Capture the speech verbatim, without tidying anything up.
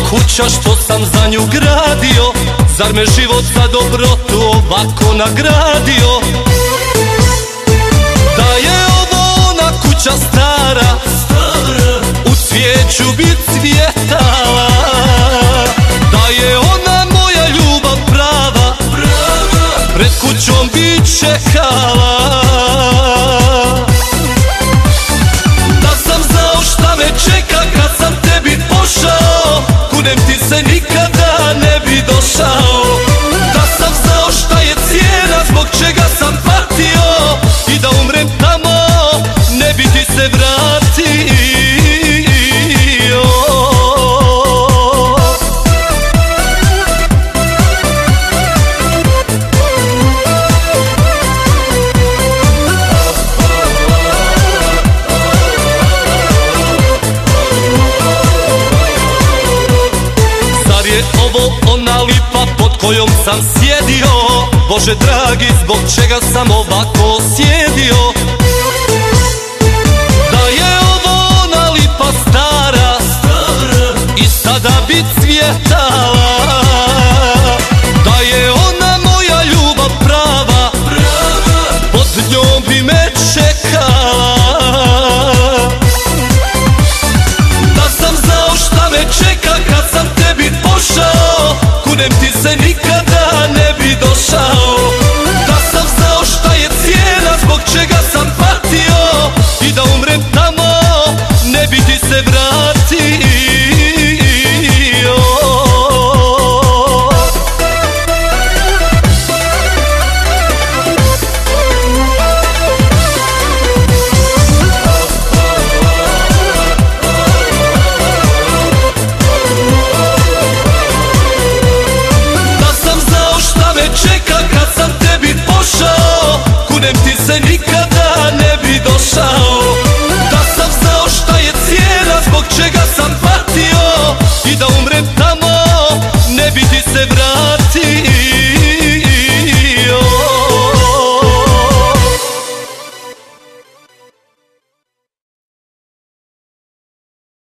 kuća što sam za nju gradio, zar me život za dobrotu ovako nagradio? Da je ovo ona kuća stara, u cvijeću bi cvjetala. Da je ona moja ljubav prava, pred kućom bi čekala. Da sam znao šta me čeka kad sam tebi pošao, kunem ti se nikada ne bi došao. Da sam znao šta je cijena, zbog čega sam patio, i da umrem tamo, ne bi ti se vratio. Zar je ovo ona lipa pod kojom sam sjedio? Bože dragi, zbog čega sam ovako sjedio? Da je ovo ona lipa stara, i sada bi cvjetala.